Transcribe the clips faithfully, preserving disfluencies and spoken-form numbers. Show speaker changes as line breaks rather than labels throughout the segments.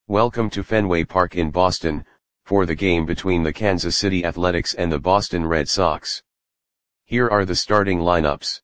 Welcome to Fenway Park in Boston, for the game between the Kansas City Athletics and the Boston Red Sox. Here are the starting lineups.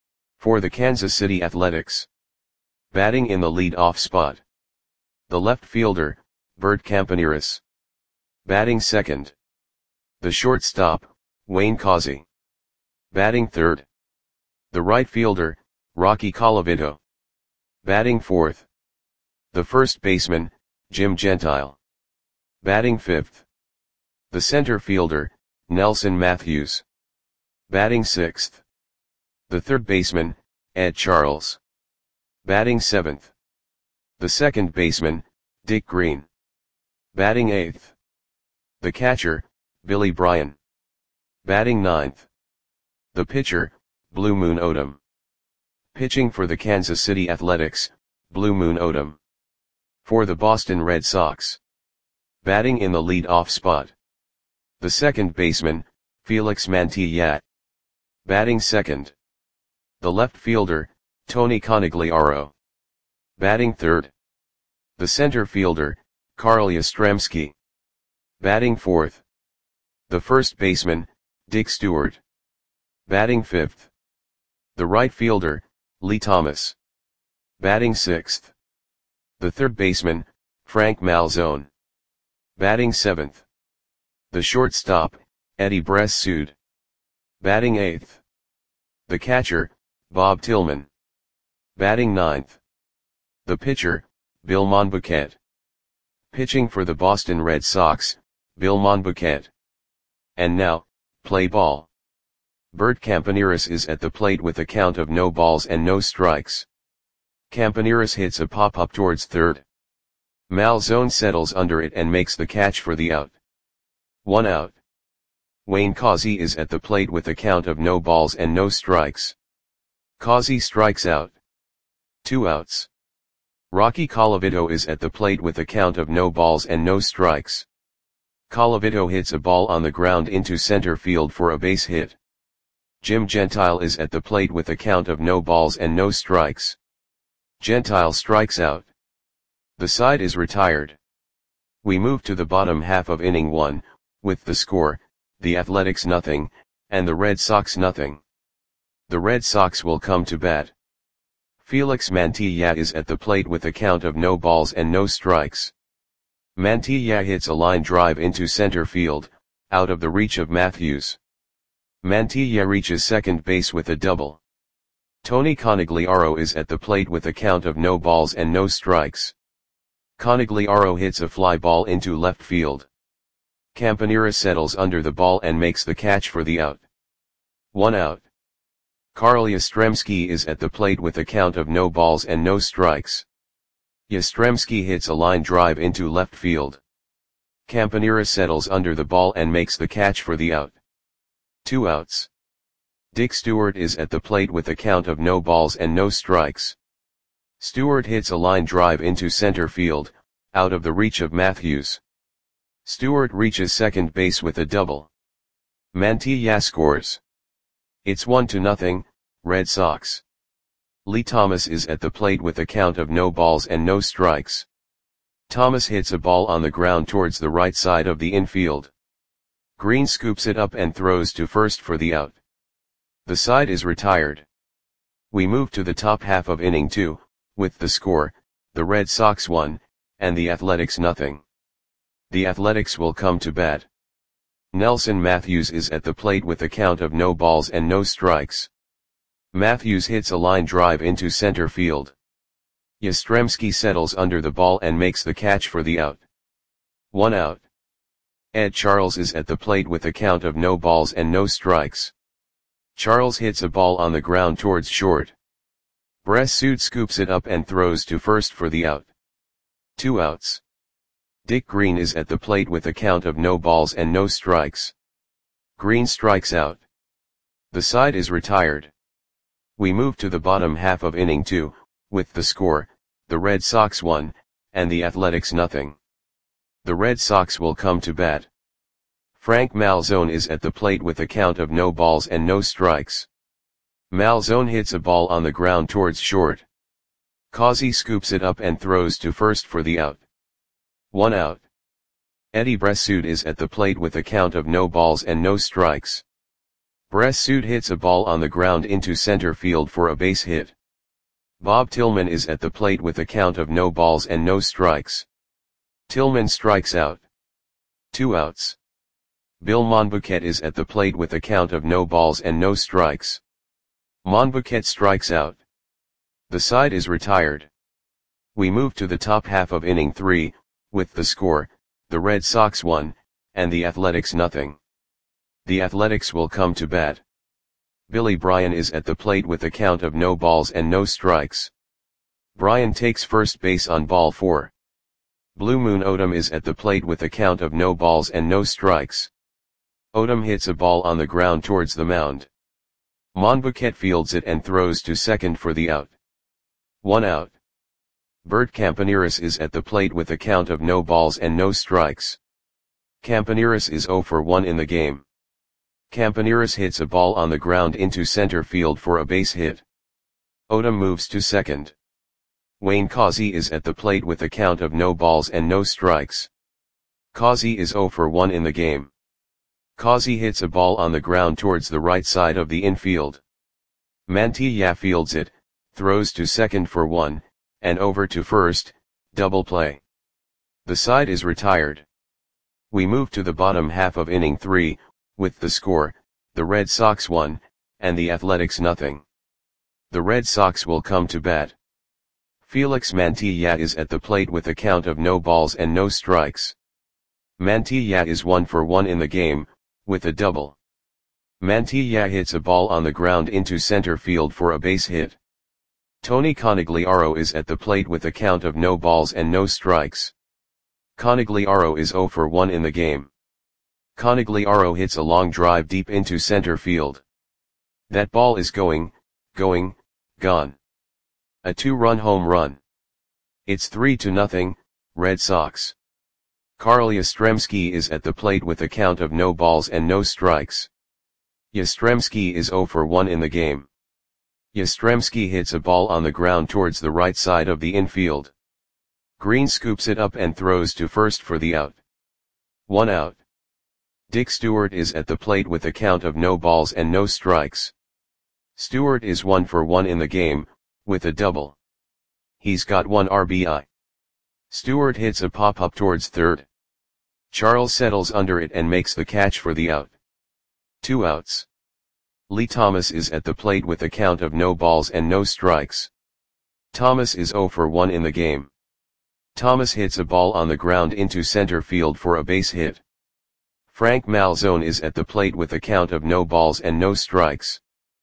For the Kansas City Athletics. Batting in the lead-off spot. The left fielder, Bert Campaneris. Batting second. The shortstop, Wayne Causey. Batting third. The right fielder, Rocky Colavito. Batting fourth. The first baseman, Jim Gentile. Batting fifth. The center fielder, Nelson Matthews. Batting sixth. The third baseman, Ed Charles. Batting seventh. The second baseman, Dick Green. Batting eighth. The catcher, Billy Bryan. Batting ninth. The pitcher, Blue Moon Odom. Pitching for the Kansas City Athletics, Blue Moon Odom. For the Boston Red Sox. Batting in the lead-off spot. The second baseman, Felix Mantilla. Batting second. The left fielder, Tony Conigliaro. Batting third. The center fielder, Carl Yastrzemski. Batting fourth. The first baseman, Dick Stewart. Batting fifth. The right fielder, Lee Thomas. Batting sixth. The third baseman, Frank Malzone. Batting seventh. The shortstop, Eddie Bressud. Batting eighth. The catcher, Bob Tillman. Batting ninth. The pitcher, Bill Monbuquet. Pitching for the Boston Red Sox, Bill Monbuquet. And now, play ball. Bert Campaneris is at the plate with a count of no balls and no strikes. Campaneris hits a pop-up towards third. Malzone settles under it and makes the catch for the out. One out. Wayne Causey is at the plate with a count of no balls and no strikes. Causey strikes out. Two outs. Rocky Colavito is at the plate with a count of no balls and no strikes. Colavito hits a ball on the ground into center field for a base hit. Jim Gentile is at the plate with a count of no balls and no strikes. Gentile strikes out. The side is retired. We move to the bottom half of inning one, with the score, the Athletics nothing, and the Red Sox nothing. The Red Sox will come to bat. Felix Mantilla is at the plate with a count of no balls and no strikes. Mantilla hits a line drive into center field, out of the reach of Matthews. Mantilla reaches second base with a double. Tony Conigliaro is at the plate with a count of no balls and no strikes. Conigliaro hits a fly ball into left field. Campaneris settles under the ball and makes the catch for the out. One out. Carl Yastrzemski is at the plate with a count of no balls and no strikes. Yastrzemski hits a line drive into left field. Campaneris settles under the ball and makes the catch for the out. Two outs. Dick Stewart is at the plate with a count of no balls and no strikes. Stewart hits a line drive into center field, out of the reach of Matthews. Stewart reaches second base with a double. Mantilla scores. It's one to nothing, Red Sox. Lee Thomas is at the plate with a count of no balls and no strikes. Thomas hits a ball on the ground towards the right side of the infield. Green scoops it up and throws to first for the out. The side is retired. We move to the top half of inning two, with the score, the Red Sox one, and the Athletics nothing. The Athletics will come to bat. Nelson Matthews is at the plate with a count of no balls and no strikes. Matthews hits a line drive into center field. Yastrzemski settles under the ball and makes the catch for the out. One out. Ed Charles is at the plate with a count of no balls and no strikes. Charles hits a ball on the ground towards short. Bressud scoops it up and throws to first for the out. Two outs. Dick Green is at the plate with a count of no balls and no strikes. Green strikes out. The side is retired. We move to the bottom half of inning two, with the score, the Red Sox one, and the Athletics nothing. The Red Sox will come to bat. Frank Malzone is at the plate with a count of no balls and no strikes. Malzone hits a ball on the ground towards short. Causey scoops it up and throws to first for the out. One out. Eddie Bressoud is at the plate with a count of no balls and no strikes. Bressoud hits a ball on the ground into center field for a base hit. Bob Tillman is at the plate with a count of no balls and no strikes. Tillman strikes out. Two outs. Bill Monbouquet is at the plate with a count of no balls and no strikes. Monbouquet strikes out. The side is retired. We move to the top half of inning three, with the score, the Red Sox one, and the Athletics nothing. The Athletics will come to bat. Billy Bryan is at the plate with a count of no balls and no strikes. Bryan takes first base on ball four. Blue Moon Odom is at the plate with a count of no balls and no strikes. Odom hits a ball on the ground towards the mound. Monbouquet fields it and throws to second for the out. One out. Bert Campaneris is at the plate with a count of no balls and no strikes. Campaneris is zero for one in the game. Campaneris hits a ball on the ground into center field for a base hit. Odom moves to second. Wayne Causey is at the plate with a count of no balls and no strikes. Causey is zero for one in the game. Causey hits a ball on the ground towards the right side of the infield. Mantilla fields it, throws to second for one, and over to first, double play. The side is retired. We move to the bottom half of inning three, with the score, the Red Sox one, and the Athletics nothing. The Red Sox will come to bat. Felix Mantilla is at the plate with a count of no balls and no strikes. Mantilla is one for one in the game, with a double. Mantilla hits a ball on the ground into center field for a base hit. Tony Conigliaro is at the plate with a count of no balls and no strikes. Conigliaro is zero for one in the game. Conigliaro hits a long drive deep into center field. That ball is going, going, gone. A two-run home run. It's three to nothing, Red Sox. Carl Yastrzemski is at the plate with a count of no balls and no strikes. Yastrzemski is zero for one in the game. Yastrzemski hits a ball on the ground towards the right side of the infield. Green scoops it up and throws to first for the out. One out. Dick Stewart is at the plate with a count of no balls and no strikes. Stewart is one for one in the game, with a double. He's got one R B I. Stewart hits a pop-up towards third. Charles settles under it and makes the catch for the out. Two outs. Lee Thomas is at the plate with a count of no balls and no strikes. Thomas is zero for one in the game. Thomas hits a ball on the ground into center field for a base hit. Frank Malzone is at the plate with a count of no balls and no strikes.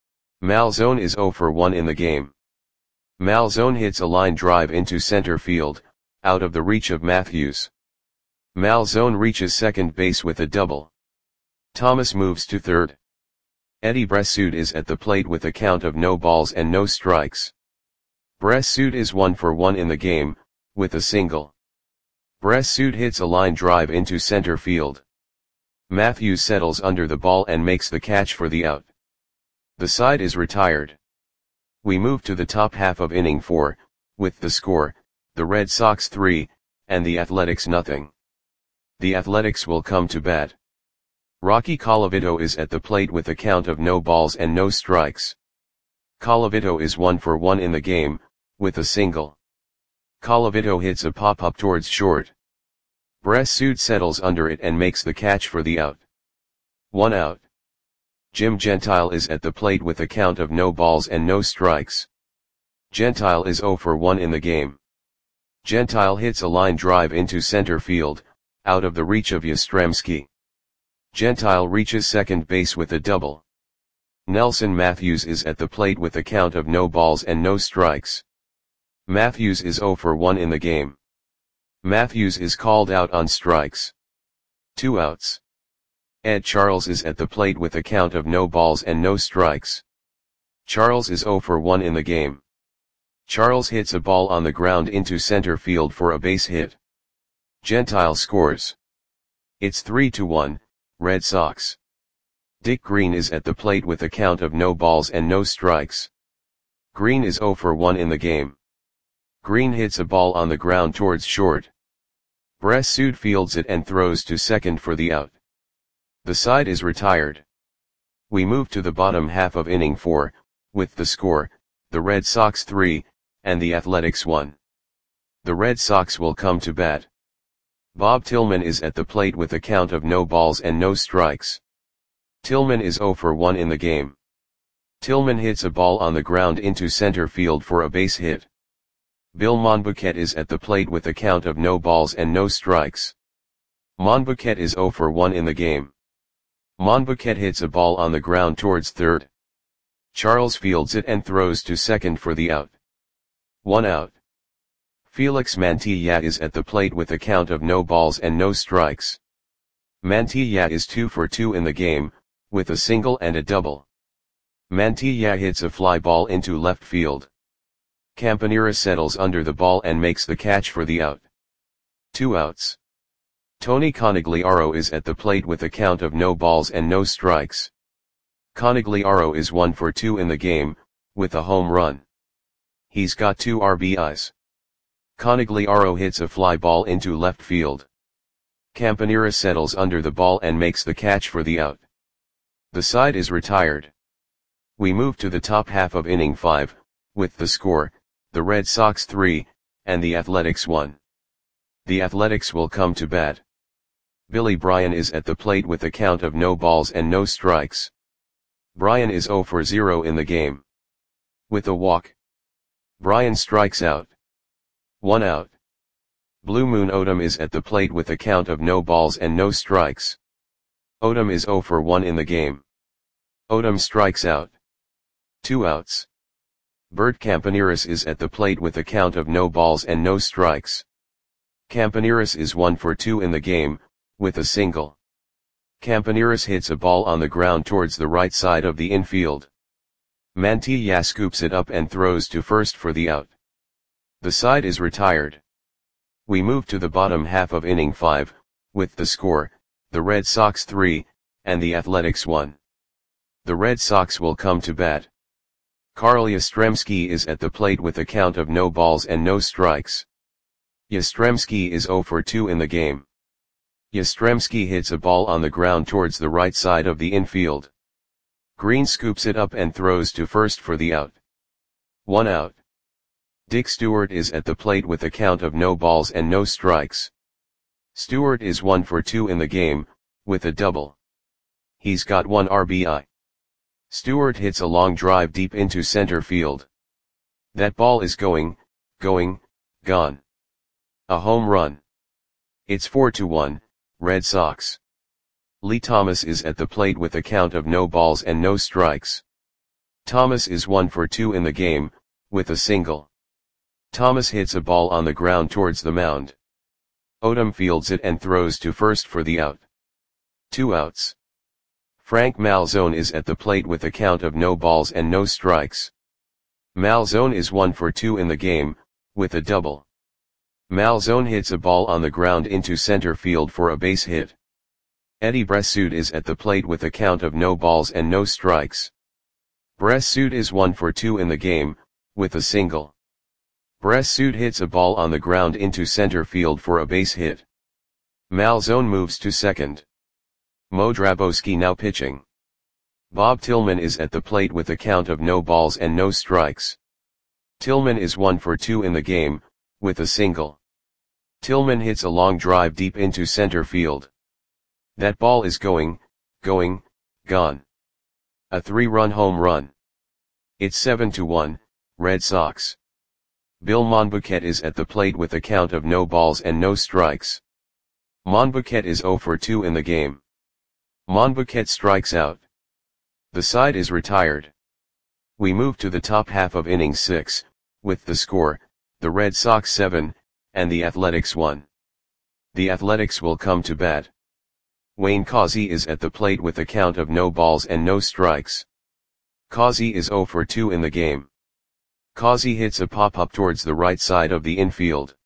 Malzone is zero for one in the game. Malzone hits a line drive into center field, out of the reach of Matthews. Malzone reaches second base with a double. Thomas moves to third. Eddie Bressoud is at the plate with a count of no balls and no strikes. Bressoud is one for one in the game, with a single. Bressoud hits a line drive into center field. Matthews settles under the ball and makes the catch for the out. The side is retired. We move to the top half of inning four, with the score, the Red Sox three, and the Athletics nothing. The Athletics will come to bat. Rocky Colavito is at the plate with a count of no balls and no strikes. Colavito is one for one in the game, with a single. Colavito hits a pop-up towards short. Bressoud settles under it and makes the catch for the out. One out. Jim Gentile is at the plate with a count of no balls and no strikes. Gentile is zero for one in the game. Gentile hits a line drive into center field, out of the reach of Yastrzemski. Gentile reaches second base with a double. Nelson Matthews is at the plate with a count of no balls and no strikes. Matthews is zero for one in the game. Matthews is called out on strikes. Two outs. Ed Charles is at the plate with a count of no balls and no strikes. Charles is zero for one in the game. Charles hits a ball on the ground into center field for a base hit. Gentile scores. It's three to one, Red Sox. Dick Green is at the plate with a count of no balls and no strikes. Green is zero for one in the game. Green hits a ball on the ground towards short. Bressud fields it and throws to second for the out. The side is retired. We move to the bottom half of inning four, with the score, the Red Sox three, and the Athletics one. The Red Sox will come to bat. Bob Tillman is at the plate with a count of no balls and no strikes. Tillman is oh for one in the game. Tillman hits a ball on the ground into center field for a base hit. Bill Monbouquet is at the plate with a count of no balls and no strikes. Monbouquet is oh for one in the game. Monbouquet hits a ball on the ground towards third. Charles fields it and throws to second for the out. One out. Felix Mantilla is at the plate with a count of no balls and no strikes. Mantilla is two for two in the game, with a single and a double. Mantilla hits a fly ball into left field. Campanera settles under the ball and makes the catch for the out. Two outs. Tony Conigliaro is at the plate with a count of no balls and no strikes. Conigliaro is one for two in the game, with a home run. He's got two R B Is. Conigliaro hits a fly ball into left field. Campanera settles under the ball and makes the catch for the out. The side is retired. We move to the top half of inning five, with the score, the Red Sox three, and the Athletics one. The Athletics will come to bat. Billy Bryan is at the plate with a count of no balls and no strikes. Bryan is oh for zero in the game. With a walk, Bryan strikes out. One out. Blue Moon Odom is at the plate with a count of no balls and no strikes. Odom is oh for one in the game. Odom strikes out. Two outs. Bert Campaneris is at the plate with a count of no balls and no strikes. Campaneris is one for two in the game, with a single. Campaneris hits a ball on the ground towards the right side of the infield. Mantilla scoops it up and throws to first for the out. The side is retired. We move to the bottom half of inning five, with the score, the Red Sox three, and the Athletics one. The Red Sox will come to bat. Carl Yastrzemski is at the plate with a count of no balls and no strikes. Yastrzemski is oh for two in the game. Yastrzemski hits a ball on the ground towards the right side of the infield. Green scoops it up and throws to first for the out. One out. Dick Stewart is at the plate with a count of no balls and no strikes. Stewart is one for two in the game, with a double. He's got one R B I. Stewart hits a long drive deep into center field. That ball is going, going, gone. A home run. It's four to one, Red Sox. Lee Thomas is at the plate with a count of no balls and no strikes. Thomas is one for two in the game, with a single. Thomas hits a ball on the ground towards the mound. Odom fields it and throws to first for the out. Two outs. Frank Malzone is at the plate with a count of no balls and no strikes. Malzone is one for two in the game, with a double. Malzone hits a ball on the ground into center field for a base hit. Eddie Bressud is at the plate with a count of no balls and no strikes. Bressud is one for two in the game, with a single. Bressud hits a ball on the ground into center field for a base hit. Malzone moves to second. Mo Drabowski now pitching. Bob Tillman is at the plate with a count of no balls and no strikes. Tillman is one for two in the game, with a single. Tillman hits a long drive deep into center field. That ball is going, going, gone. A three-run home run. It's seven to one, Red Sox. Bill Monbouquet is at the plate with a count of no balls and no strikes. Monbouquet is oh for two in the game. Monbouquet strikes out. The side is retired. We move to the top half of inning six, with the score, the Red Sox seven, and the Athletics one. The Athletics will come to bat. Wayne Causey is at the plate with a count of no balls and no strikes. Causey is oh for two in the game. Causey hits a pop-up towards the right side of the infield.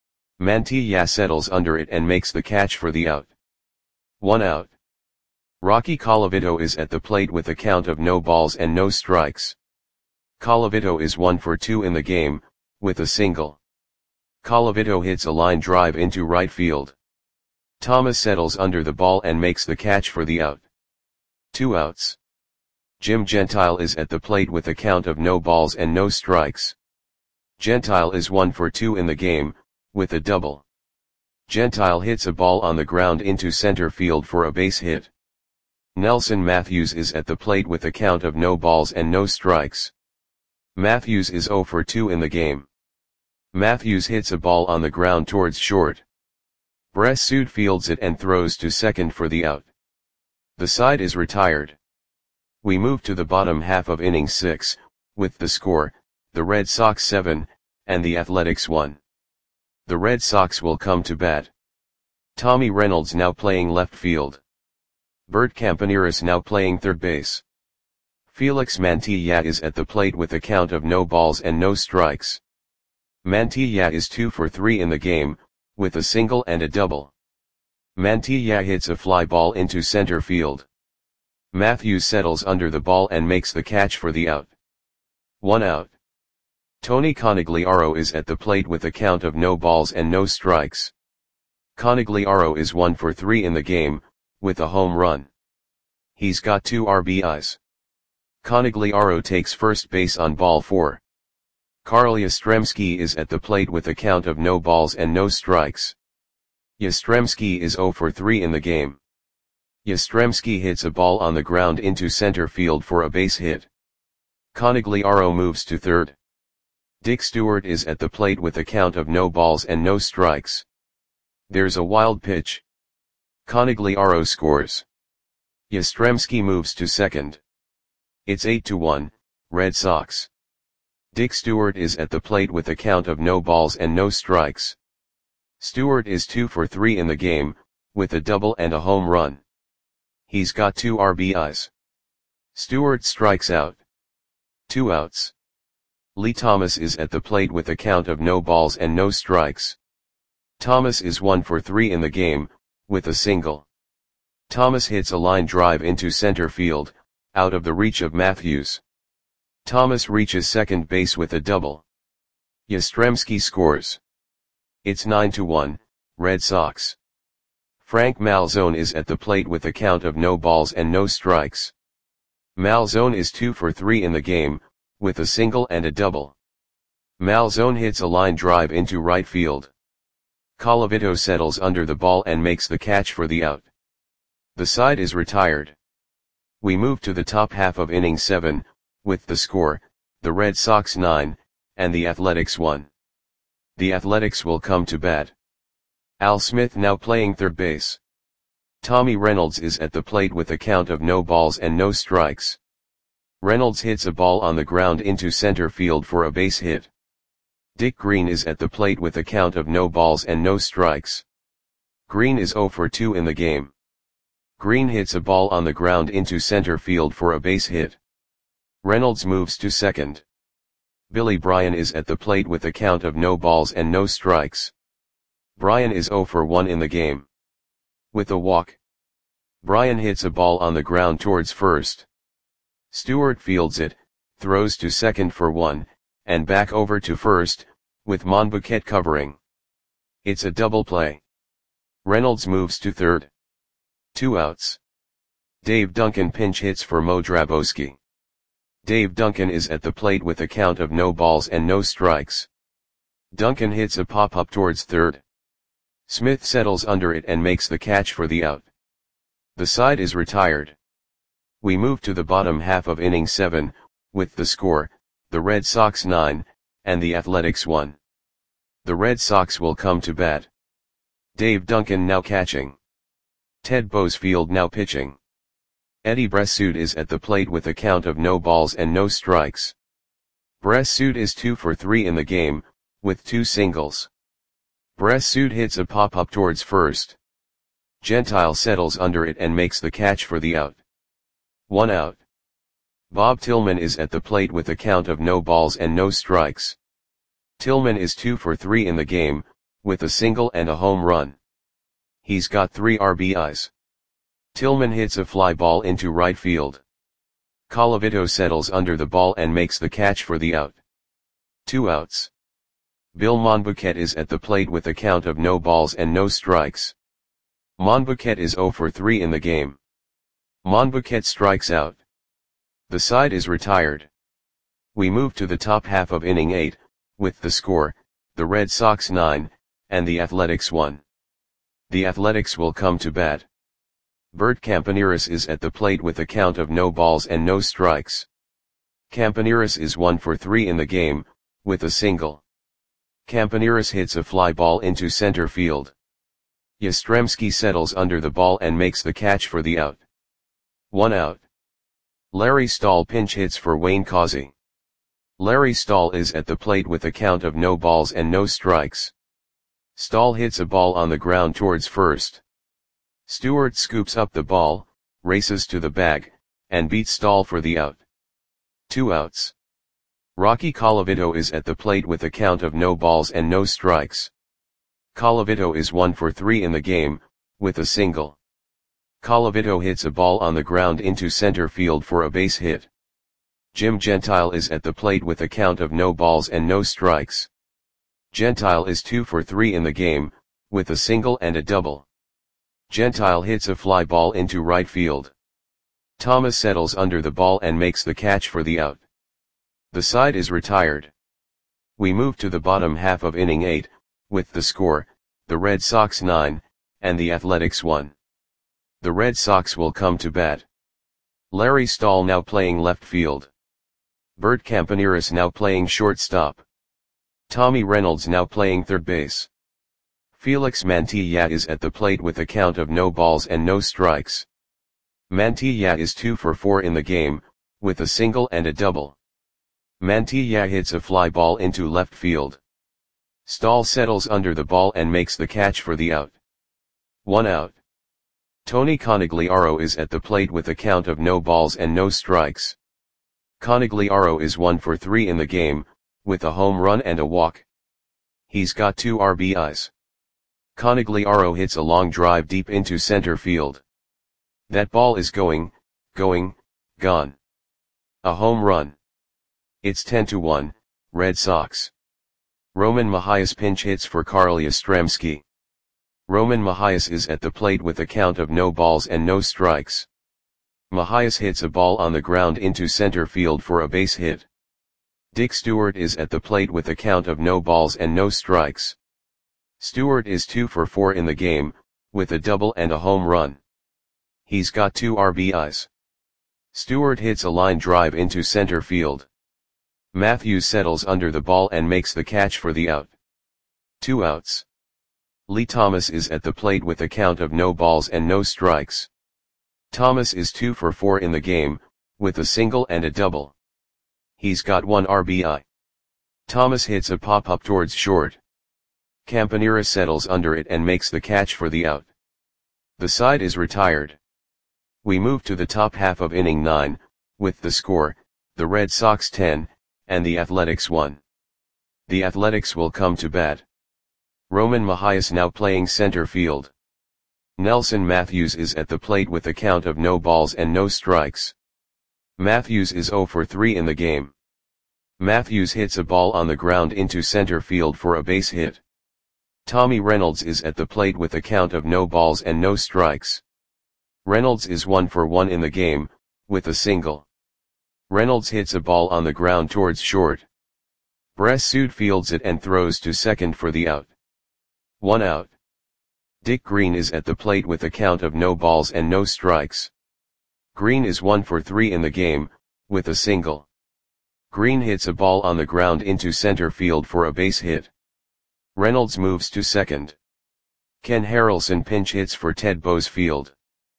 Mantilla settles under it and makes the catch for the out. One out. Rocky Colavito is at the plate with a count of no balls and no strikes. Colavito is one for two in the game, with a single. Colavito hits a line drive into right field. Thomas settles under the ball and makes the catch for the out. Two outs. Jim Gentile is at the plate with a count of no balls and no strikes. Gentile is one for two in the game, with a double. Gentile hits a ball on the ground into center field for a base hit. Nelson Matthews is at the plate with a count of no balls and no strikes. Matthews is zero for two in the game. Matthews hits a ball on the ground towards short. Bressud fields it and throws to second for the out. The side is retired. We move to the bottom half of inning six, with the score, the Red Sox seven, and the Athletics one. The Red Sox will come to bat. Tommy Reynolds now playing left field. Bert Campaneris now playing third base. Felix Mantilla is at the plate with a count of no balls and no strikes. Mantilla is two for three in the game, with a single and a double. Mantilla hits a fly ball into center field. Matthews settles under the ball and makes the catch for the out. One out. Tony Conigliaro is at the plate with a count of no balls and no strikes. Conigliaro is one for three in the game, with a home run. He's got two R B Is. Conigliaro takes first base on ball four. Carl Yastrzemski is at the plate with a count of no balls and no strikes. Yastrzemski is zero for three in the game. Yastrzemski hits a ball on the ground into center field for a base hit. Conigliaro moves to third. Dick Stewart is at the plate with a count of no balls and no strikes. There's a wild pitch. Conigliaro scores. Yastrzemski moves to second. It's eight to one, Red Sox. Dick Stewart is at the plate with a count of no balls and no strikes. Stewart is two for three in the game, with a double and a home run. He's got two R B Is. Stewart strikes out. Two outs. Lee Thomas is at the plate with a count of no balls and no strikes. Thomas is one for three in the game, with a single. Thomas hits a line drive into center field, out of the reach of Matthews. Thomas reaches second base with a double. Yastrzemski scores. It's nine to one, Red Sox. Frank Malzone is at the plate with a count of no balls and no strikes. Malzone is two for three in the game, with a single and a double. Malzone hits a line drive into right field. Colavito settles under the ball and makes the catch for the out. The side is retired. We move to the top half of inning seven, with the score, the Red Sox nine, and the Athletics one. The Athletics will come to bat. Al Smith now playing third base. Tommy Reynolds is at the plate with a count of no balls and no strikes. Reynolds hits a ball on the ground into center field for a base hit. Dick Green is at the plate with a count of no balls and no strikes. Green is zero for two in the game. Green hits a ball on the ground into center field for a base hit. Reynolds moves to second. Billy Bryan is at the plate with a count of no balls and no strikes. Bryan is zero for one in the game. With a walk. Bryan hits a ball on the ground towards first. Stewart fields it, throws to second for one, and back over to first, with Monbuquet covering. It's a double play. Reynolds moves to third. Two outs. Dave Duncan pinch hits for Mo Drabowski. Dave Duncan is at the plate with a count of no balls and no strikes. Duncan hits a pop-up towards third. Smith settles under it and makes the catch for the out. The side is retired. We move to the bottom half of inning seven, with the score, the Red Sox nine, and the Athletics one. The Red Sox will come to bat. Dave Duncan now catching. Ted Boesfield now pitching. Eddie Bressud is at the plate with a count of no balls and no strikes. Bressud is two for three in the game, with two singles. Bressud hits a pop-up towards first. Gentile settles under it and makes the catch for the out. One out. Bob Tillman is at the plate with a count of no balls and no strikes. Tillman is two for three in the game, with a single and a home run. He's got three R B Is. Tillman hits a fly ball into right field. Colavito settles under the ball and makes the catch for the out. Two outs. Bill Monbouquet is at the plate with a count of no balls and no strikes. Monbouquet is zero for three in the game. Monbouquet strikes out. The side is retired. We move to the top half of inning eight, with the score, the Red Sox nine, and the Athletics one. The Athletics will come to bat. Bert Campaneris is at the plate with a count of no balls and no strikes. Campaneris is one for three in the game, with a single. Campaneris hits a fly ball into center field. Yastrzemski settles under the ball and makes the catch for the out. One out. Larry Stahl pinch hits for Wayne Causey. Larry Stahl is at the plate with a count of no balls and no strikes. Stahl hits a ball on the ground towards first. Stewart scoops up the ball, races to the bag, and beats Stahl for the out. Two outs. Rocky Colavito is at the plate with a count of no balls and no strikes. Colavito is one for three in the game, with a single. Colavito hits a ball on the ground into center field for a base hit. Jim Gentile is at the plate with a count of no balls and no strikes. Gentile is two for three in the game, with a single and a double. Gentile hits a fly ball into right field. Thomas settles under the ball and makes the catch for the out. The side is retired. We move to the bottom half of inning eight, with the score, the Red Sox nine, and the Athletics one. The Red Sox will come to bat. Larry Stahl now playing left field. Bert Campaneris now playing shortstop. Tommy Reynolds now playing third base. Felix Mantilla is at the plate with a count of no balls and no strikes. Mantilla is two for four in the game, with a single and a double. Mantilla hits a fly ball into left field. Stahl settles under the ball and makes the catch for the out. One out. Tony Conigliaro is at the plate with a count of no balls and no strikes. Conigliaro is one for three in the game, with a home run and a walk. He's got two R B Is. Conigliaro hits a long drive deep into center field. That ball is going, going, gone. A home run. It's ten to one, Red Sox. Roman Mahias pinch hits for Carl Yastrzemski. Roman Mahias is at the plate with a count of no balls and no strikes. Mahias hits a ball on the ground into center field for a base hit. Dick Stewart is at the plate with a count of no balls and no strikes. Stewart is two for four in the game, with a double and a home run. He's got two R B Is. Stewart hits a line drive into center field. Matthews settles under the ball and makes the catch for the out. Two outs. Lee Thomas is at the plate with a count of no balls and no strikes. Thomas is two for four in the game, with a single and a double. He's got one R B I. Thomas hits a pop-up towards short. Campaneris settles under it and makes the catch for the out. The side is retired. We move to the top half of inning nine, with the score, the Red Sox ten, and the Athletics one. The Athletics will come to bat. Roman Mahias now playing center field. Nelson Matthews is at the plate with a count of no balls and no strikes. Matthews is zero for three in the game. Matthews hits a ball on the ground into center field for a base hit. Tommy Reynolds is at the plate with a count of no balls and no strikes. Reynolds is one for one in the game, with a single. Reynolds hits a ball on the ground towards short. Bressud fields it and throws to second for the out. One out. Dick Green is at the plate with a count of no balls and no strikes. Green is one for three in the game, with a single. Green hits a ball on the ground into center field for a base hit. Reynolds moves to second. Ken Harrelson pinch hits for Ted Boesfield.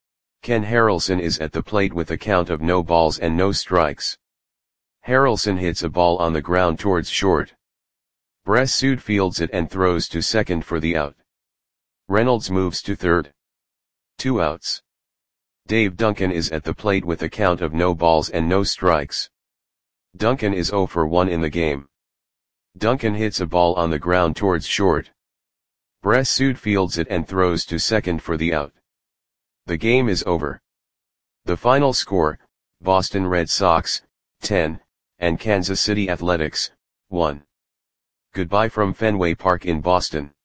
Ken Harrelson is at the plate with a count of no balls and no strikes. Harrelson hits a ball on the ground towards short. Bressud fields it and throws to second for the out. Reynolds moves to third. Two outs. Dave Duncan is at the plate with a count of no balls and no strikes. Duncan is zero for one in the game. Duncan hits a ball on the ground towards short. Bressud fields it and throws to second for the out. The game is over. The final score, Boston Red Sox, ten, and Kansas City Athletics, one. Goodbye from Fenway Park in Boston.